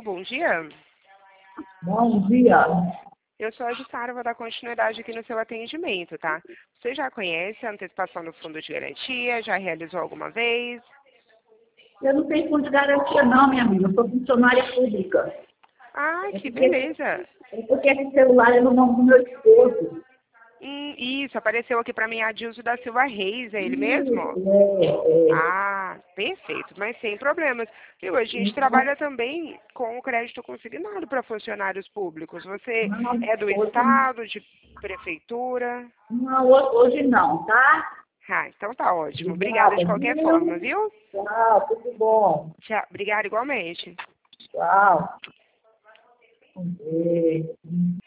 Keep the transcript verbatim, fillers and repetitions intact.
Alô, bom dia. Bom dia. Eu sou a Jussara, vou dar continuidade aqui no seu atendimento, tá? Você já conhece a antecipação do fundo de garantia? Já realizou alguma vez? Eu não tenho fundo de garantia não, minha amiga. Eu sou funcionária pública. Ah, É que porque, beleza. é porque esse celular é no nome do meu esposo. Hum, isso, apareceu aqui para mim Adilson da Silva Reis, é ele mesmo? Isso, é, é. Ah, perfeito, mas sem problemas. Viu, a gente Então, trabalha também com o crédito consignado para funcionários públicos. Você não, é do hoje, estado, de prefeitura? não, hoje não, tá? Ah, então tá ótimo. Obrigada de Obrigada, qualquer forma, viu? viu? Tchau, tudo bom. Tchau. Obrigada igualmente. Tchau. É,